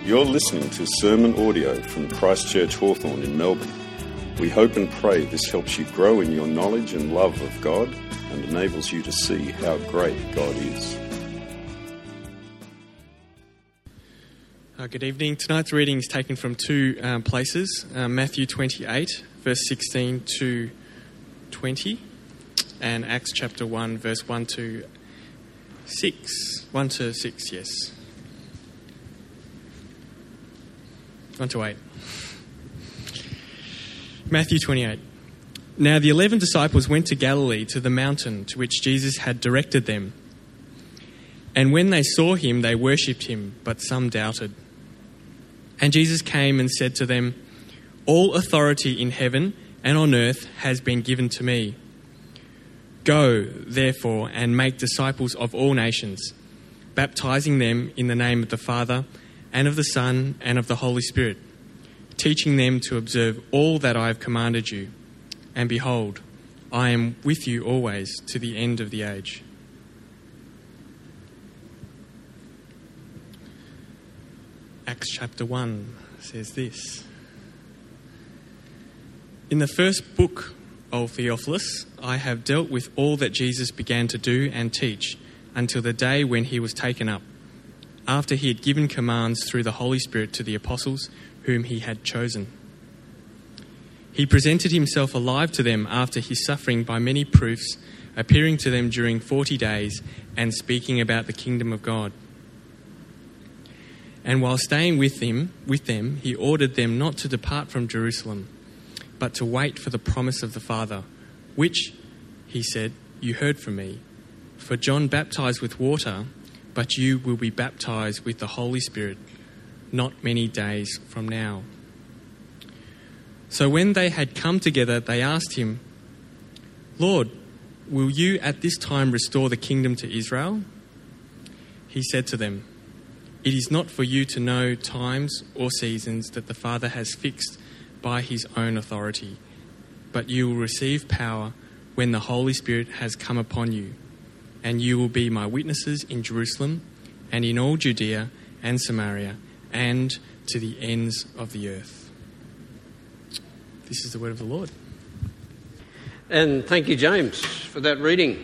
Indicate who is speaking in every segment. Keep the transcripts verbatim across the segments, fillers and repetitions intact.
Speaker 1: You're listening to sermon audio from Christchurch Hawthorn in Melbourne. We hope and pray this helps you grow in your knowledge and love of God and enables you to see how great God is.
Speaker 2: Uh, good evening. Tonight's reading is taken from two um, places, uh, Matthew twenty-eight, verse sixteen to twenty, and Acts chapter one, verse one to six. one to six, yes. one to eight. Matthew twenty-eight. Now the eleven disciples went to Galilee, to the mountain to which Jesus had directed them. And when they saw him, they worshipped him, but some doubted. And Jesus came and said to them, "All authority in heaven and on earth has been given to me. Go, therefore, and make disciples of all nations, baptizing them in the name of the Father and of the Son and of the Holy Spirit, teaching them to observe all that I have commanded you. And behold, I am with you always to the end of the age." Acts chapter one says this. In the first book, O Theophilus, I have dealt with all that Jesus began to do and teach until the day when he was taken up, after he had given commands through the Holy Spirit to the apostles whom he had chosen. He presented himself alive to them after his suffering by many proofs, appearing to them during forty days and speaking about the kingdom of God. And while staying with them, with them, he ordered them not to depart from Jerusalem, but to wait for the promise of the Father, which, he said, you heard from me. For John baptized with water, but you will be baptized with the Holy Spirit not many days from now. So when they had come together, they asked him, "Lord, will you at this time restore the kingdom to Israel?" He said to them, "It is not for you to know times or seasons that the Father has fixed by his own authority, but you will receive power when the Holy Spirit has come upon you, and you will be my witnesses in Jerusalem and in all Judea and Samaria and to the ends of the earth." This is the word of the Lord.
Speaker 3: And thank you, James, for that reading.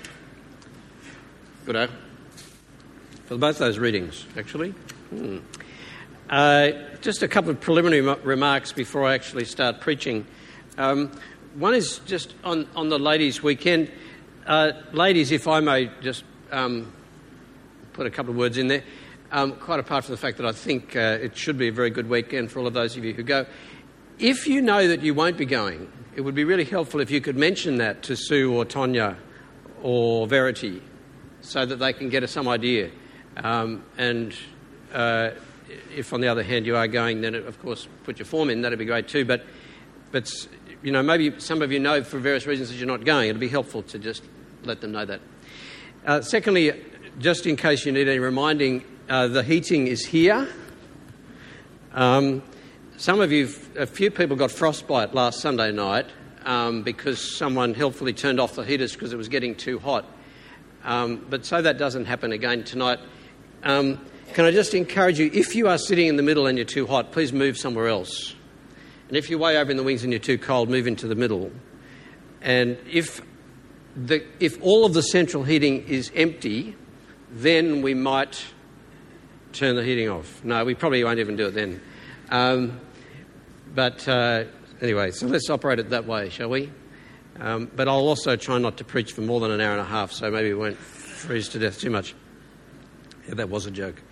Speaker 3: Good day. For both those readings, actually. Hmm. Uh, just a couple of preliminary m- remarks before I actually start preaching. Um, one is just on, on the ladies' weekend. Uh, ladies, if I may just um, put a couple of words in there, um, quite apart from the fact that I think uh, it should be a very good weekend for all of those of you who go. If you know that you won't be going, it would be really helpful if you could mention that to Sue or Tonya or Verity so that they can get some idea. Um, and uh, if, on the other hand, you are going, then, of course, put your form in. That'd be great too. But, but you know, maybe some of you know for various reasons that you're not going. It'd be helpful to just let them know that. Uh, secondly, just in case you need any reminding, uh, the heating is here. Um, some of you, a few people got frostbite last Sunday night um, because someone helpfully turned off the heaters because it was getting too hot. Um, but so that doesn't happen again tonight. Um, can I just encourage you, if you are sitting in the middle and you're too hot, please move somewhere else. And if you're way over in the wings and you're too cold, move into the middle. And if the, if all of the central heating is empty, then we might turn the heating off. No, we probably won't even do it then. Um, but uh, anyway, so let's operate it that way, shall we? Um, but I'll also try not to preach for more than an hour and a half, so maybe we won't freeze to death too much. Yeah, that was a joke.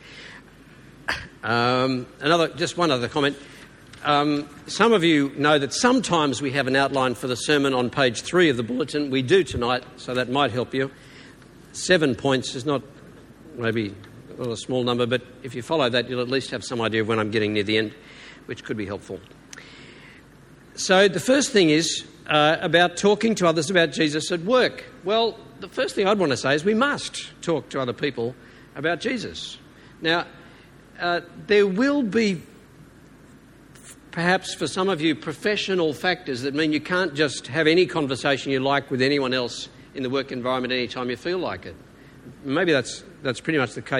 Speaker 3: Um, another, just one other comment. Um, some of you know that sometimes we have an outline for the sermon on page three of the bulletin. We do tonight, so that might help you. Seven points is not maybe well, a small number, but if you follow that, you'll at least have some idea of when I'm getting near the end, which could be helpful. So the first thing is uh, about talking to others about Jesus at work. Well, the first thing I'd want to say is we must talk to other people about Jesus. Now, uh, there will be, perhaps for some of you, professional factors that mean you can't just have any conversation you like with anyone else in the work environment anytime you feel like it. Maybe that's that's pretty much the case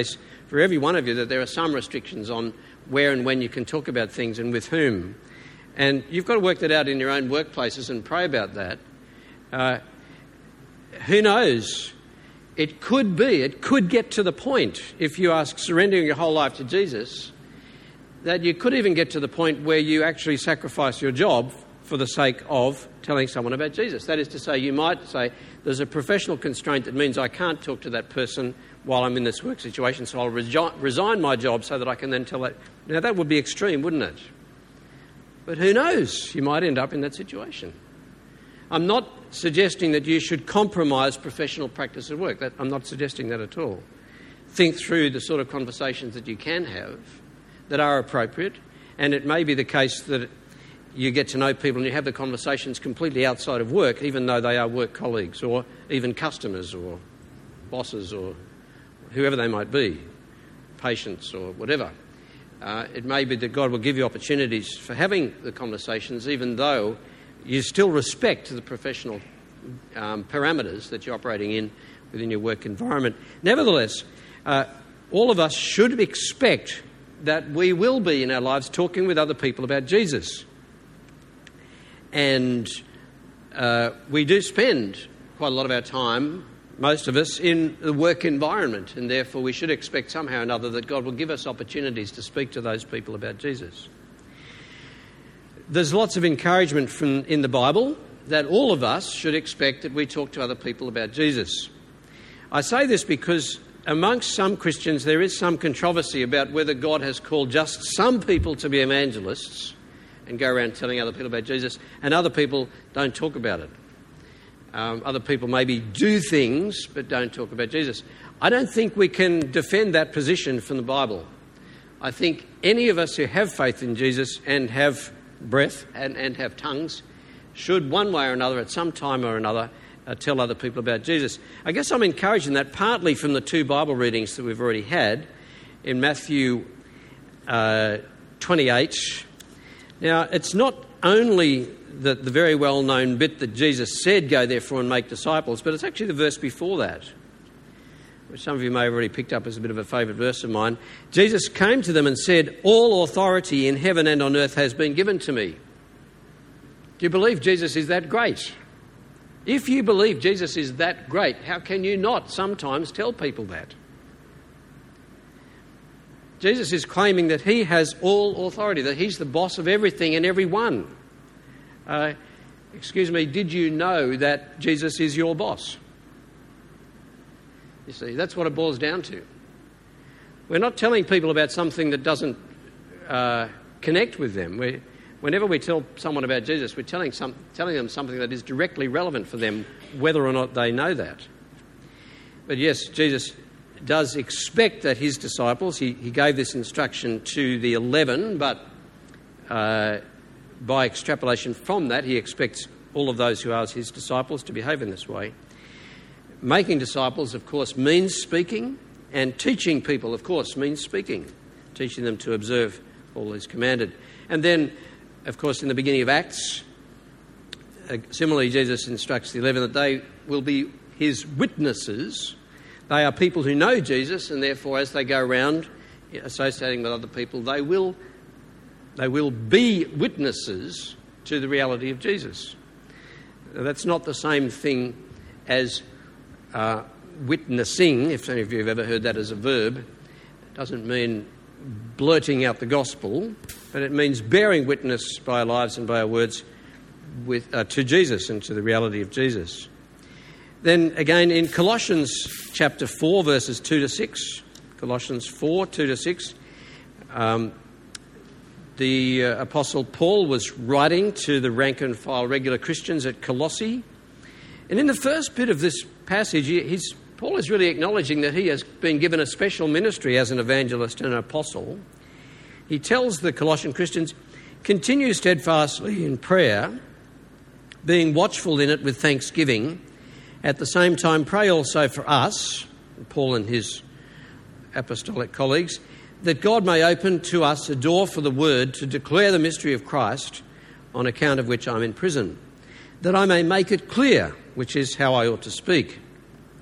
Speaker 3: for every one of you that there are some restrictions on where and when you can talk about things and with whom. And you've got to work that out in your own workplaces and pray about that. Uh, who knows? It could be, it could get to the point, if you are surrendering your whole life to Jesus, that you could even get to the point where you actually sacrifice your job for the sake of telling someone about Jesus. That is to say, you might say, there's a professional constraint that means I can't talk to that person while I'm in this work situation, so I'll resi- resign my job so that I can then tell that. Now, that would be extreme, wouldn't it? But who knows? You might end up in that situation. I'm not suggesting that you should compromise professional practice at work. That, I'm not suggesting that at all. Think through the sort of conversations that you can have that are appropriate, and it may be the case that you get to know people and you have the conversations completely outside of work, even though they are work colleagues or even customers or bosses or whoever they might be, patients or whatever. Uh, it may be that God will give you opportunities for having the conversations, even though you still respect the professional um, parameters that you're operating in within your work environment. Nevertheless, uh, all of us should expect that we will be in our lives talking with other people about Jesus. And uh, we do spend quite a lot of our time, most of us, in the work environment, and therefore we should expect somehow or another that God will give us opportunities to speak to those people about Jesus. There's lots of encouragement from in the Bible that all of us should expect that we talk to other people about Jesus. I say this because amongst some Christians there is some controversy about whether God has called just some people to be evangelists and go around telling other people about Jesus, and other people don't talk about it. Um, other people maybe do things but don't talk about Jesus. I don't think we can defend that position from the Bible. I think any of us who have faith in Jesus and have breath and, and have tongues should one way or another at some time or another uh, tell other people about Jesus. I guess I'm encouraged in that partly from the two Bible readings that we've already had in Matthew uh, twenty-eight. Now, it's not only the, the very well-known bit that Jesus said, go therefore and make disciples, but it's actually the verse before that, which some of you may have already picked up as a bit of a favourite verse of mine. Jesus came to them and said, all authority in heaven and on earth has been given to me. Do you believe Jesus is that great? If you believe Jesus is that great, how can you not sometimes tell people that? Jesus is claiming that he has all authority, that he's the boss of everything and everyone. Uh, excuse me, did you know that Jesus is your boss? You see, that's what it boils down to. We're not telling people about something that doesn't uh, connect with them. We're, whenever we tell someone about Jesus, we're telling, some, telling them something that is directly relevant for them, whether or not they know that. But yes, Jesus does expect that his disciples, he, he gave this instruction to the eleven, but uh, by extrapolation from that, he expects all of those who are his disciples to behave in this way. Making disciples, of course, means speaking, and teaching people, of course, means speaking, teaching them to observe all that is commanded. And then, of course, in the beginning of Acts, uh, similarly, Jesus instructs the eleven that they will be his witnesses. They are people who know Jesus, and therefore, as they go around associating with other people, they will, they will be witnesses to the reality of Jesus. Now, that's not the same thing as uh, witnessing, if any of you have ever heard that as a verb. It doesn't mean blurting out the gospel, but it means bearing witness by our lives and by our words with, uh, to Jesus and to the reality of Jesus. Then again in Colossians chapter four, verses two to six, Colossians four, two to six, um, the uh, Apostle Paul was writing to the rank and file regular Christians at Colossae. And in the first bit of this passage, he's, Paul is really acknowledging that he has been given a special ministry as an evangelist and an apostle. He tells the Colossian Christians, continue steadfastly in prayer, being watchful in it with thanksgiving. At the same time, pray also for us, Paul and his apostolic colleagues, that God may open to us a door for the word to declare the mystery of Christ, on account of which I'm in prison, that I may make it clear, which is how I ought to speak.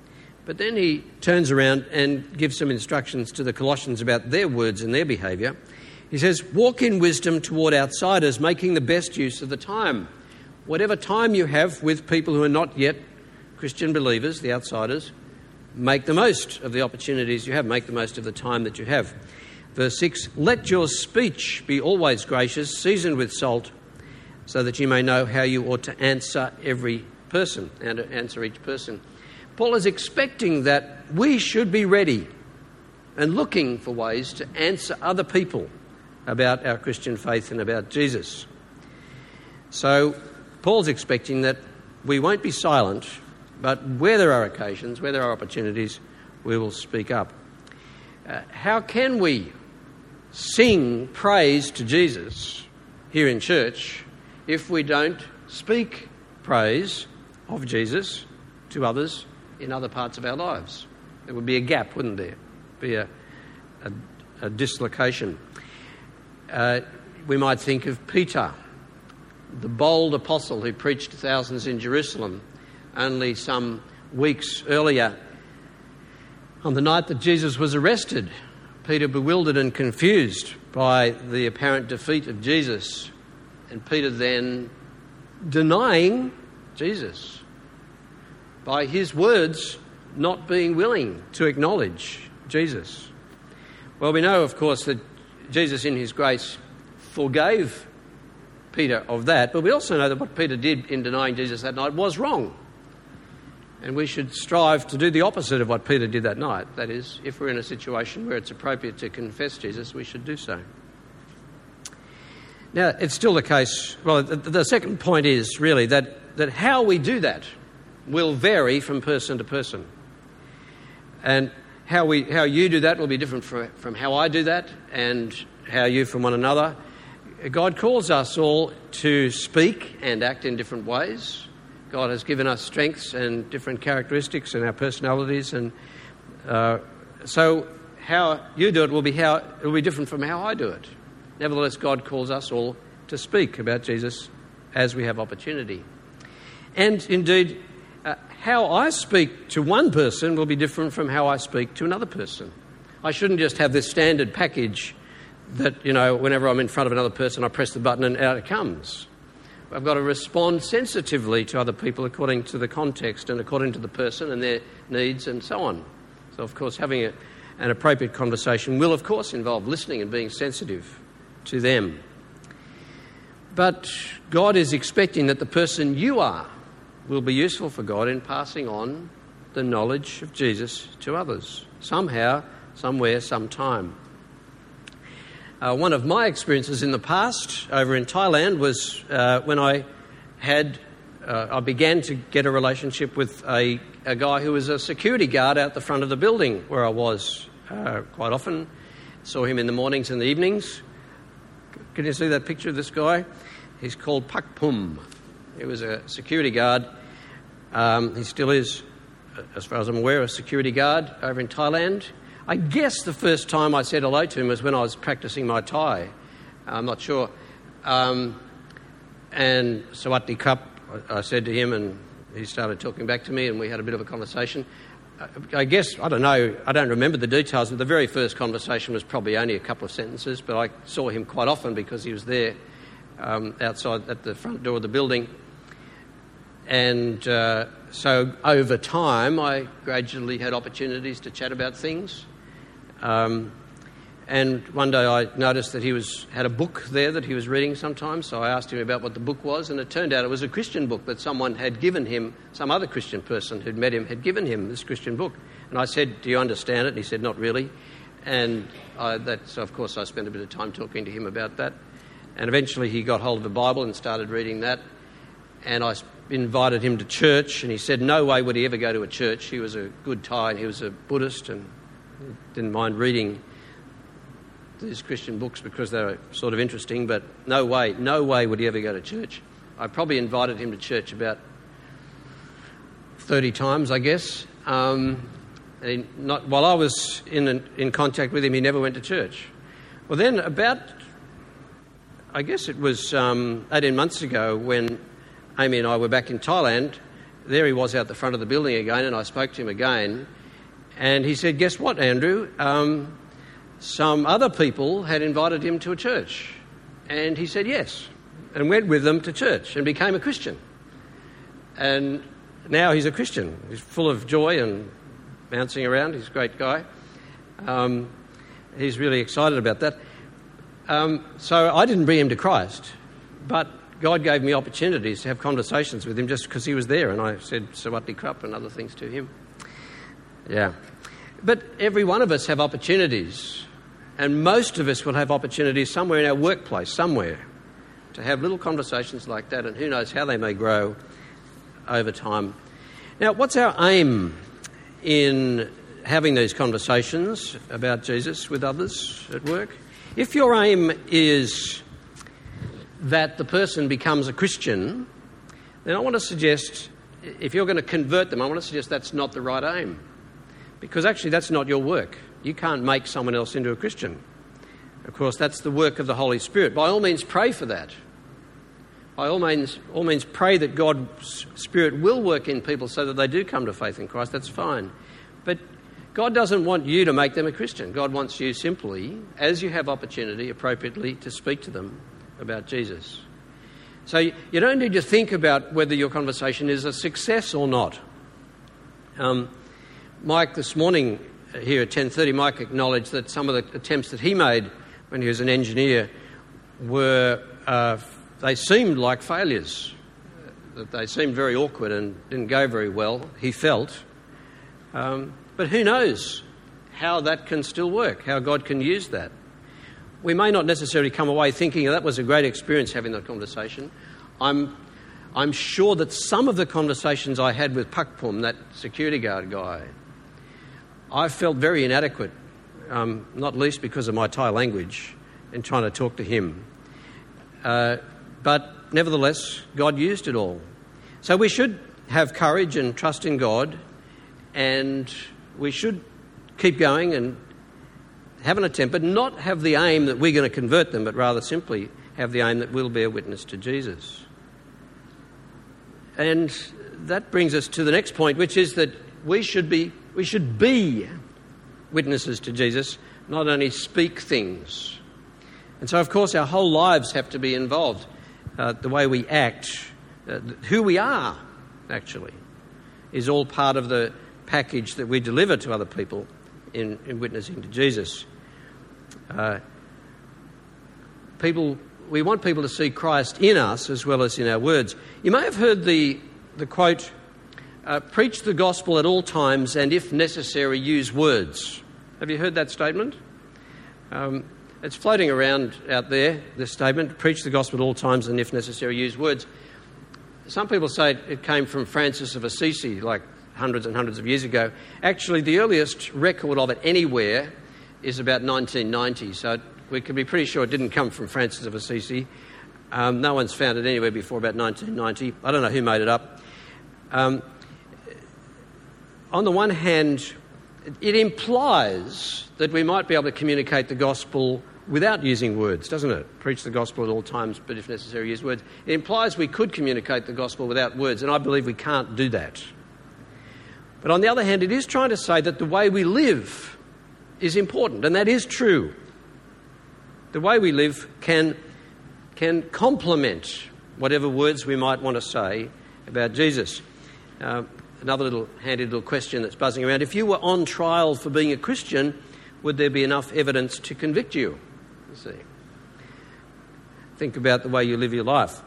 Speaker 3: But then he turns around and gives some instructions to the Colossians about their words and their behaviour. He says, walk in wisdom toward outsiders, making the best use of the time. Whatever time you have with people who are not yet Christian believers, the outsiders, make the most of the opportunities you have, make the most of the time that you have. Verse six, let your speech be always gracious, seasoned with salt, so that you may know how you ought to answer every person and answer each person. Paul is expecting that we should be ready and looking for ways to answer other people about our Christian faith and about Jesus. So Paul's expecting that we won't be silent, but where there are occasions, where there are opportunities, we will speak up. Uh, how can we sing praise to Jesus here in church if we don't speak praise of Jesus to others in other parts of our lives? There would be a gap, wouldn't there? Be a, a, a dislocation. Uh, we might think of Peter, the bold apostle who preached to thousands in Jerusalem only some weeks earlier. On the night that Jesus was arrested, Peter, bewildered and confused by the apparent defeat of Jesus, and Peter then denying Jesus by his words, not being willing to acknowledge Jesus. Well, we know, of course, that Jesus in his grace forgave Peter of that, but we also know that what Peter did in denying Jesus that night was wrong. And we should strive to do the opposite of what Peter did that night. That is, if we're in a situation where it's appropriate to confess Jesus, we should do so. Now, it's still the case, well, the, the second point is really that, that how we do that will vary from person to person. And how we how you do that will be different from, from how I do that, and how you from one another. God calls us all to speak and act in different ways. God has given us strengths and different characteristics in our personalities, and uh, so how you do it will be how it will be different from how I do it. Nevertheless, God calls us all to speak about Jesus as we have opportunity. And indeed, uh, how I speak to one person will be different from how I speak to another person. I shouldn't just have this standard package that, you know, whenever I'm in front of another person, I press the button and out it comes. I've got to respond sensitively to other people according to the context and according to the person and their needs and so on. So, of course, having a, an appropriate conversation will, of course, involve listening and being sensitive to them. But God is expecting that the person you are will be useful for God in passing on the knowledge of Jesus to others, somehow, somewhere, sometime. Uh, one of my experiences in the past over in Thailand was uh, when I had, uh, I began to get a relationship with a, a guy who was a security guard out the front of the building where I was uh, quite often. Saw him in the mornings and the evenings. Can you see that picture of this guy? He's called Pak Pum. He was a security guard. Um, he still is, as far as I'm aware, a security guard over in Thailand. I guess the first time I said hello to him was when I was practicing my Thai. I'm not sure. Um, and Sawatdee Krap, I said to him, and he started talking back to me, and we had a bit of a conversation. I guess, I don't know, I don't remember the details, but the very first conversation was probably only a couple of sentences, but I saw him quite often because he was there um, outside at the front door of the building. And uh, so over time, I gradually had opportunities to chat about things. Um, and one day I noticed that he was had a book there that he was reading sometimes, so I asked him about what the book was, and it turned out it was a Christian book that someone had given him, some other Christian person who'd met him had given him this Christian book. And I said, do you understand it? And he said, not really. And I, that, so of course I spent a bit of time talking to him about that. And eventually he got hold of the Bible and started reading that. And I invited him to church, and he said no way would he ever go to a church. He was a good Thai, and he was a Buddhist, and didn't mind reading these Christian books because they were sort of interesting, but no way, no way would he ever go to church. I probably invited him to church about thirty times, I guess. Um, and he not, while I was in in contact with him, he never went to church. Well, then about, I guess it was um, eighteen months ago when Amy and I were back in Thailand, there he was out the front of the building again, and I spoke to him again, And he said, guess what, Andrew? Um, some other people had invited him to a church. And he said yes, and went with them to church and became a Christian. And now he's a Christian. He's full of joy and bouncing around. He's a great guy. Um, he's really excited about that. Um, so I didn't bring him to Christ, but God gave me opportunities to have conversations with him just because he was there. And I said Sawatli Krupp and other things to him. Yeah. But every one of us have opportunities. And most of us will have opportunities somewhere in our workplace, somewhere, to have little conversations like that, and who knows how they may grow over time. Now, what's our aim in having these conversations about Jesus with others at work? If your aim is that the person becomes a Christian, then I want to suggest, if you're going to convert them, I want to suggest that's not the right aim. Because actually that's not your work. You can't make someone else into a Christian. Of course, that's the work of the Holy Spirit. By all means, pray for that. By all means, all means pray that God's Spirit will work in people so that they do come to faith in Christ. That's fine. But God doesn't want you to make them a Christian. God wants you simply, as you have opportunity, appropriately, to speak to them about Jesus. So you don't need to think about whether your conversation is a success or not. Um, Mike, this morning here at ten thirty, Mike acknowledged that some of the attempts that he made when he was an engineer were, uh, they seemed like failures, that they seemed very awkward and didn't go very well, he felt. Um, but who knows how that can still work, how God can use that. We may not necessarily come away thinking that was a great experience having that conversation. I'm I'm sure that some of the conversations I had with Pakpum, that security guard guy, I felt very inadequate, um, not least because of my Thai language, in trying to talk to him. Uh, but nevertheless, God used it all. So we should have courage and trust in God, and we should keep going and have an attempt, but not have the aim that we're going to convert them, but rather simply have the aim that we'll bear witness to Jesus. And that brings us to the next point, which is that we should be we should be witnesses to Jesus, not only speak things. And so, of course, our whole lives have to be involved. Uh, the way we act, uh, who we are, actually, is all part of the package that we deliver to other people in, in witnessing to Jesus. Uh, people, we want people to see Christ in us as well as in our words. You may have heard the the quote, uh, preach the gospel at all times and if necessary use words. Have you heard that statement? Um, it's floating around out there, this statement, preach the gospel at all times and if necessary use words. Some people say it came from Francis of Assisi, like hundreds and hundreds of years ago. Actually, the earliest record of it anywhere is about nineteen ninety, so we can be pretty sure it didn't come from Francis of Assisi. Um, no one's found it anywhere before about nineteen ninety. I don't know who made it up. Um, on the one hand, it implies that we might be able to communicate the gospel without using words, doesn't it? Preach the gospel at all times, but if necessary, use words. It implies we could communicate the gospel without words, and I believe we can't do that. But on the other hand, it is trying to say that the way we live is important, and that is true. The way we live can, can complement whatever words we might want to say about Jesus. Uh, another little handy little question that's buzzing around. If you were on trial for being a Christian, would there be enough evidence to convict you? You see. Think about the way you live your life.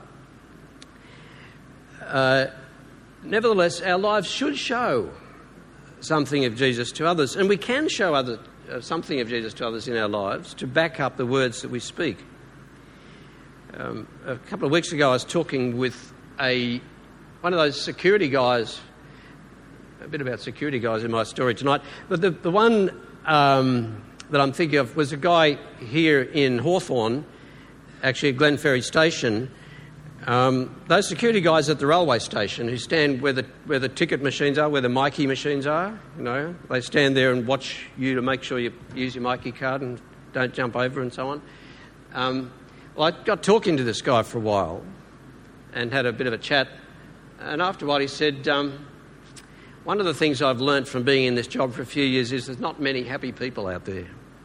Speaker 3: Uh, nevertheless, our lives should show something of Jesus to others, and we can show other, uh, something of Jesus to others in our lives to back up the words that we speak. Um, a couple of weeks ago, I was talking with a one of those security guys, a bit about security guys in my story tonight, but the, the one um, that I'm thinking of was a guy here in Hawthorn, actually at Glenferrie Station. Um, those security guys at the railway station who stand where the where the ticket machines are, where the Myki machines are, you know, they stand there and watch you to make sure you use your Myki card and don't jump over and so on. Um, well, I got talking to this guy for a while and had a bit of a chat, and after a while he said, um, One of the things I've learnt from being in this job for a few years is there's not many happy people out there.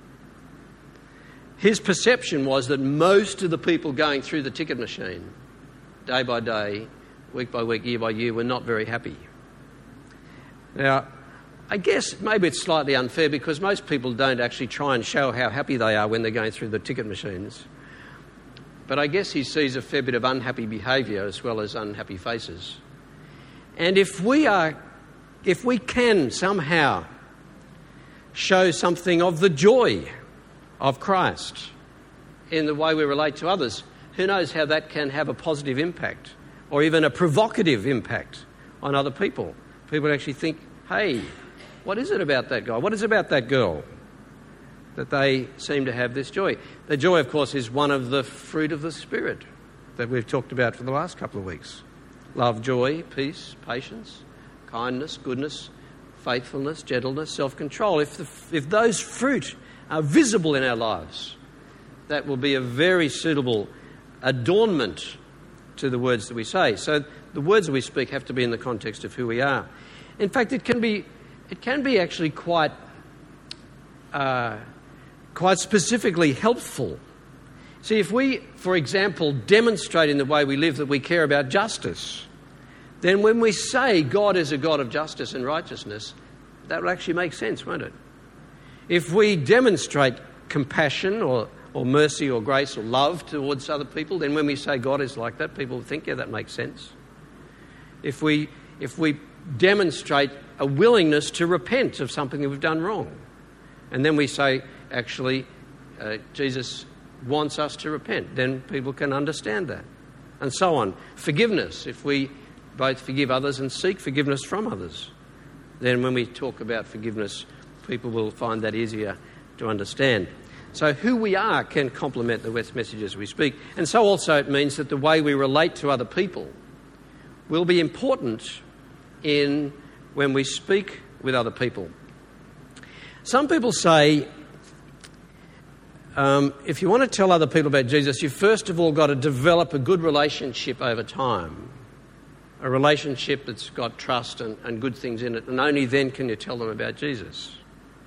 Speaker 3: His perception was that most of the people going through the ticket machine, day by day, week by week, year by year, were not very happy. Now, I guess maybe it's slightly unfair because most people don't actually try and show how happy they are when they're going through the ticket machines. But I guess he sees a fair bit of unhappy behaviour as well as unhappy faces. And if we are, if we can somehow show something of the joy of Christ in the way we relate to others, who knows how that can have a positive impact or even a provocative impact on other people. People actually think, hey, what is it about that guy? What is it about that girl that they seem to have this joy? The joy, of course, is one of the fruit of the Spirit that we've talked about for the last couple of weeks. Love, joy, peace, patience, kindness, goodness, faithfulness, gentleness, self-control. If, the, if those fruit are visible in our lives, that will be a very suitable adornment to the words that we say. So the words that we speak have to be in the context of who we are. In fact, it can be it can be actually quite uh, quite specifically helpful. See, if we, for example, demonstrate in the way we live that we care about justice, then when we say God is a God of justice and righteousness, that will actually make sense, won't it? If we demonstrate compassion or, or mercy or grace or love towards other people, then when we say God is like that, people think, yeah, that makes sense. If we if we demonstrate a willingness to repent of something that we've done wrong, and then we say, actually, uh, Jesus wants us to repent, then people can understand that. And so on. Forgiveness, if we both forgive others and seek forgiveness from others, then when we talk about forgiveness, people will find that easier to understand. So who we are can complement the messages we speak. And so also it means that the way we relate to other people will be important in when we speak with other people. Some people say, um, if you want to tell other people about Jesus, you've first of all got to develop a good relationship over time. A relationship that's got trust and, and good things in it, and only then can you tell them about Jesus.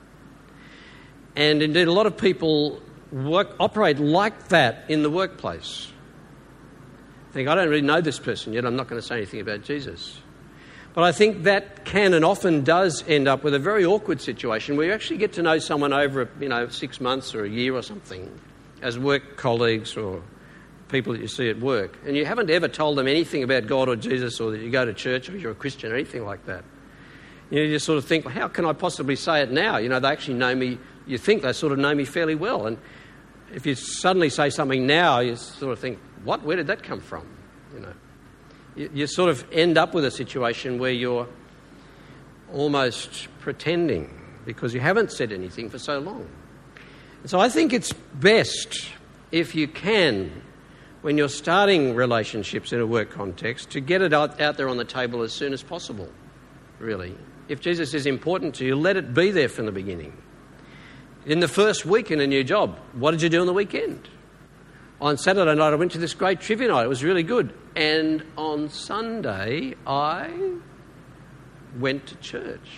Speaker 3: And indeed, a lot of people work, operate like that in the workplace. Think, I don't really know this person yet, I'm not going to say anything about Jesus. But I think that can and often does end up with a very awkward situation where you actually get to know someone over, you know, six months or a year or something as work colleagues or people that you see at work, and you haven't ever told them anything about God or Jesus or that you go to church or you're a Christian or anything like that. You know, you just sort of think, well, how can I possibly say it now? You know, they actually know me, you think they sort of know me fairly well. And if you suddenly say something now, you sort of think, what? Where did that come from? You know, you, you sort of end up with a situation where you're almost pretending because you haven't said anything for so long. And so I think it's best, if you can, when you're starting relationships in a work context, to get it out, out there on the table as soon as possible, really. If Jesus is important to you, let it be there from the beginning. In the first week in a new job, what did you do on the weekend? On Saturday night, I went to this great trivia night. It was really good. And on Sunday, I went to church.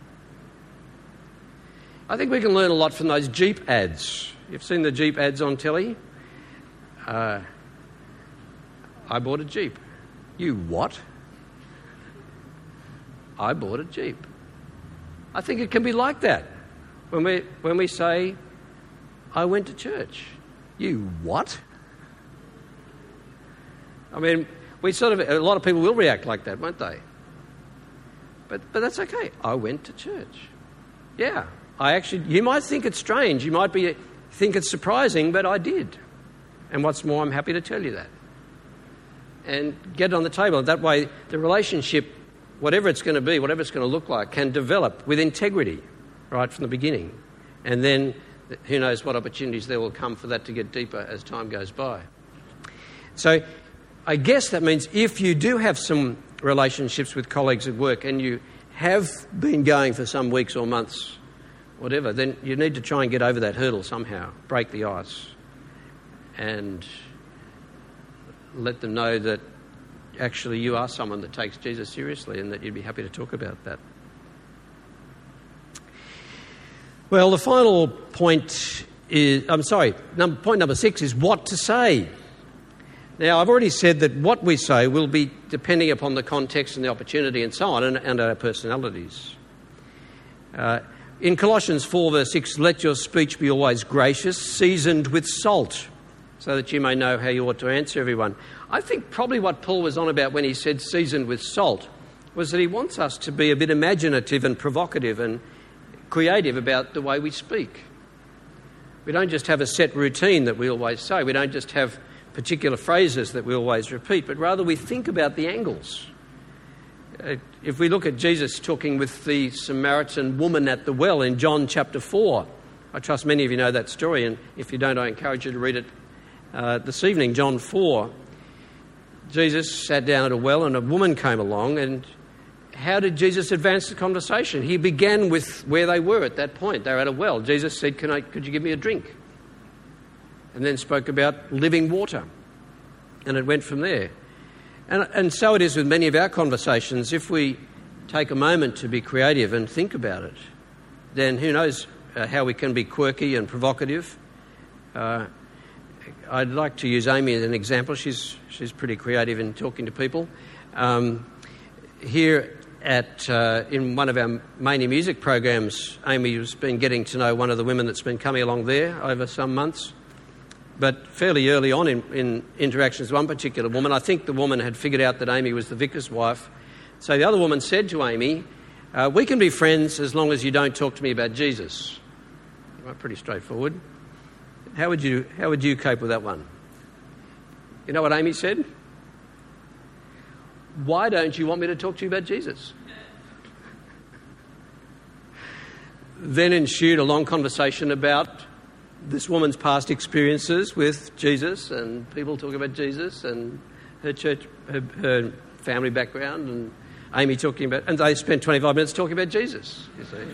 Speaker 3: I think we can learn a lot from those Jeep ads. You've seen the Jeep ads on telly? Uh, I bought a Jeep. You what? I bought a Jeep. I think it can be like that. When we when we say, I went to church. You what? I mean, we sort of, a lot of people will react like that, won't they? But but that's okay. I went to church. Yeah. I actually, you might think it's strange. You might be think it's surprising, but I did. And what's more, I'm happy to tell you that. And get it on the table. That way, the relationship, whatever it's going to be, whatever it's going to look like, can develop with integrity right from the beginning. And then who knows what opportunities there will come for that to get deeper as time goes by. So I guess that means if you do have some relationships with colleagues at work and you have been going for some weeks or months, whatever, then you need to try and get over that hurdle somehow, break the ice, and let them know that actually you are someone that takes Jesus seriously and that you'd be happy to talk about that. Well, the final point is, I'm sorry, number, point number six is what to say. Now, I've already said that what we say will be depending upon the context and the opportunity and so on, and, and our personalities. Uh, in Colossians four verse six, let your speech be always gracious, seasoned with salt, so that you may know how you ought to answer everyone. I think probably what Paul was on about when he said seasoned with salt was that he wants us to be a bit imaginative and provocative and creative about the way we speak. We don't just have a set routine that we always say. We don't just have particular phrases that we always repeat, but rather we think about the angles. Uh, if we look at Jesus talking with the Samaritan woman at the well in John chapter four, I trust many of you know that story, and if you don't, I encourage you to read it uh, this evening. John four, Jesus sat down at a well and a woman came along, and how did Jesus advance the conversation? He began with where they were at that point. They were at a well. Jesus said, Can I, could you give me a drink? And then spoke about living water. And it went from there. And, and so it is with many of our conversations. If we take a moment to be creative and think about it, then who knows uh, how we can be quirky and provocative. Uh, I'd like to use Amy as an example. She's, she's pretty creative in talking to people. Um, here at uh, in one of our Mania Music programs, Amy has been getting to know one of the women that's been coming along there over some months. But fairly early on in, in interactions with one particular woman, I think the woman had figured out that Amy was the vicar's wife. So the other woman said to Amy, uh, we can be friends as long as you don't talk to me about Jesus. Well, pretty straightforward. How would you, how would you cope with that one? You know what Amy said? Why don't you want me to talk to you about Jesus? Then ensued a long conversation about this woman's past experiences with Jesus, and people talking about Jesus and her church, her, her family background, and Amy talking about, and they spent twenty-five minutes talking about Jesus, you see.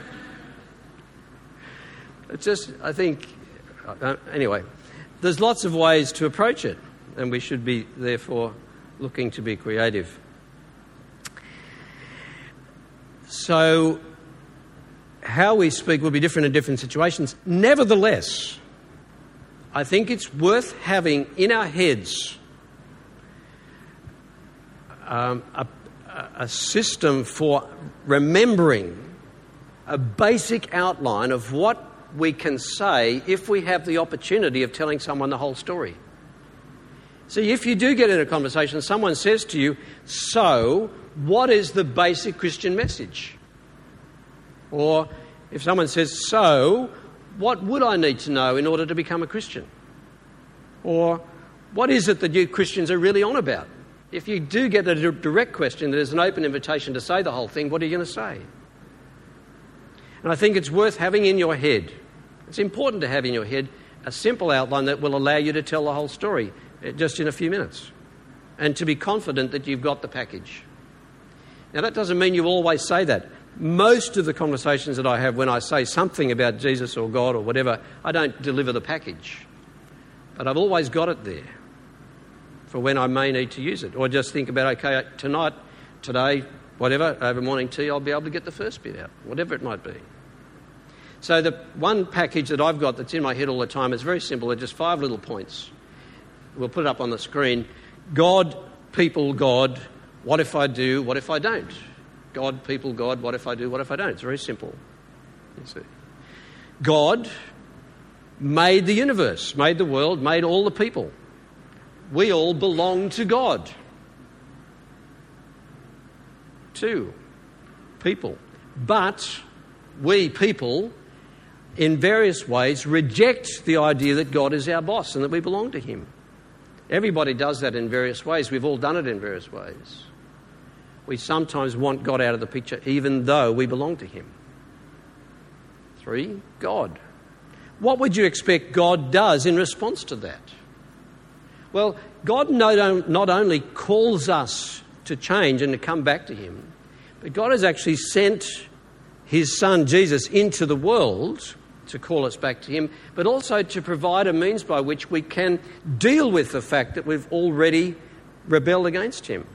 Speaker 3: It's just, I think, uh, anyway, there's lots of ways to approach it, and we should be, therefore, looking to be creative. So, how we speak will be different in different situations. Nevertheless, I think it's worth having in our heads um, a, a system for remembering a basic outline of what we can say if we have the opportunity of telling someone the whole story. See, if you do get in a conversation, someone says to you, so what is the basic Christian message? Or if someone says, so what would I need to know in order to become a Christian? Or what is it that you Christians are really on about? If you do get a direct question, there's an open invitation to say the whole thing, what are you going to say? And I think it's worth having in your head, it's important to have in your head a simple outline that will allow you to tell the whole story just in a few minutes, and to be confident that you've got the package. Now, that doesn't mean you always say that. Most of the conversations that I have when I say something about Jesus or God or whatever, I don't deliver the package. But I've always got it there for when I may need to use it. Or just think about, okay, tonight, today, whatever, over morning tea, I'll be able to get the first bit out, whatever it might be. So the one package that I've got that's in my head all the time is very simple. They're just five little points. We'll put it up on the screen. God, people, God, what if I do, what if I don't? God, people, God, what if I do, what if I don't? It's very simple. You see. God made the universe, made the world, made all the people. We all belong to God. Two, people. But we people, in various ways, reject the idea that God is our boss and that we belong to him. Everybody does that in various ways. We've all done it in various ways. We sometimes want God out of the picture even though we belong to him. Three, God. What would you expect God does in response to that? Well, God not, not only calls us to change and to come back to him, but God has actually sent his son Jesus into the world to call us back to him, but also to provide a means by which we can deal with the fact that we've already rebelled against him.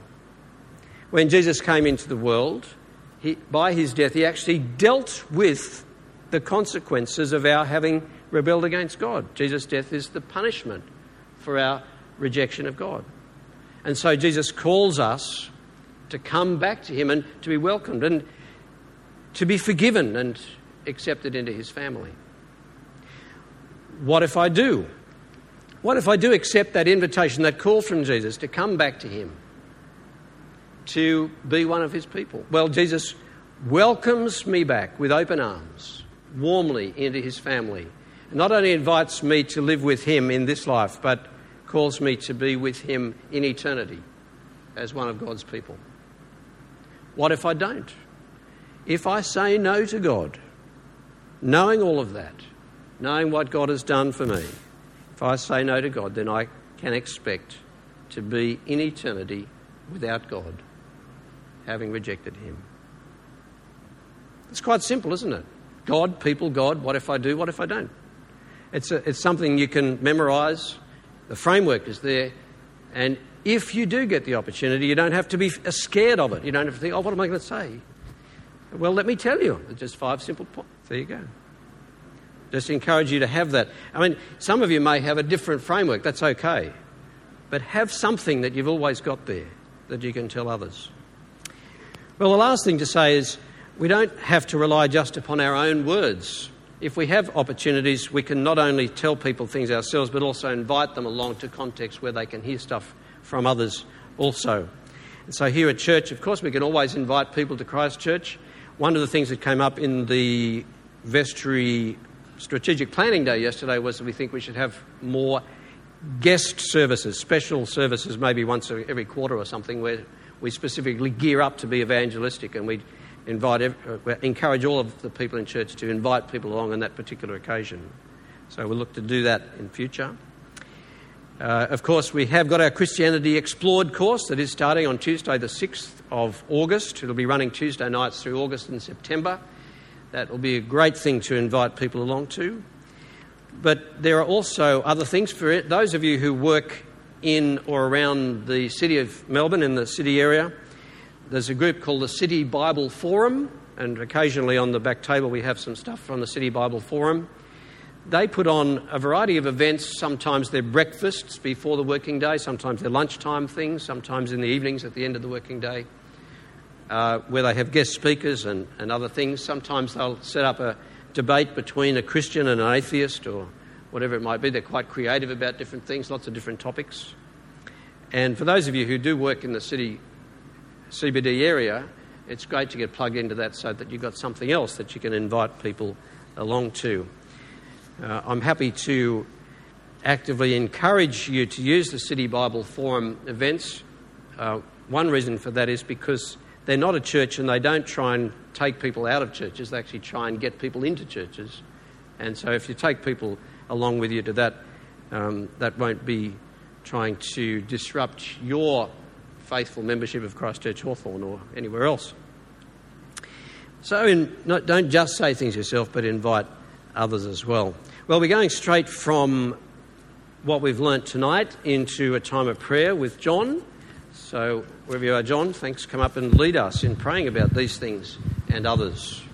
Speaker 3: When Jesus came into the world, he, by his death, he actually dealt with the consequences of our having rebelled against God. Jesus' death is the punishment for our rejection of God. And so Jesus calls us to come back to him and to be welcomed and to be forgiven and accepted into his family. What if I do? What if I do accept that invitation, that call from Jesus to come back to him, to be one of his people? Well, Jesus welcomes me back with open arms, warmly into his family. Not only invites me to live with him in this life, but calls me to be with him in eternity as one of God's people. What if I don't? If I say no to God, knowing all of that, knowing what God has done for me, if I say no to God, then I can expect to be in eternity without God, having rejected him. It's quite simple, isn't it? God, people, God, what if I do, what if I don't? It's, a, it's something you can memorise. The framework is there. And if you do get the opportunity, you don't have to be scared of it. You don't have to think, oh, what am I going to say? Well, let me tell you. It's just five simple points. There you go. Just encourage you to have that. I mean, some of you may have a different framework. That's okay. But have something that you've always got there that you can tell others. Well, the last thing to say is we don't have to rely just upon our own words. If we have opportunities, we can not only tell people things ourselves, but also invite them along to contexts where they can hear stuff from others also. And so here at church, of course, we can always invite people to Christ Church. One of the things that came up in the vestry strategic planning day yesterday was that we think we should have more guest services, special services, maybe once every quarter or something, where we specifically gear up to be evangelistic, and we invite, encourage all of the people in church to invite people along on that particular occasion. So we'll look to do that in future. Uh, of course, we have got our Christianity Explored course that is starting on Tuesday the sixth of August. It'll be running Tuesday nights through August and September. That will be a great thing to invite people along to. But there are also other things for it. Those of you who work in or around the city of Melbourne, in the city area, there's a group called the City Bible Forum, and occasionally on the back table we have some stuff from the City Bible Forum. They put on a variety of events. Sometimes they're breakfasts before the working day, sometimes they're lunchtime things, sometimes in the evenings at the end of the working day, uh, where they have guest speakers and, and other things. Sometimes they'll set up a debate between a Christian and an atheist or whatever it might be. They're quite creative about different things, lots of different topics. And for those of you who do work in the city C B D area, it's great to get plugged into that so that you've got something else that you can invite people along to. Uh, I'm happy to actively encourage you to use the City Bible Forum events. Uh, one reason for that is because they're not a church and they don't try and take people out of churches. They actually try and get people into churches. And so if you take people along with you to that, um, that won't be trying to disrupt your faithful membership of Christ Church Hawthorn or anywhere else. So in, not, don't just say things yourself, but invite others as well. Well, we're going straight from what we've learnt tonight into a time of prayer with John. So wherever you are, John, thanks. Come up and lead us in praying about these things and others.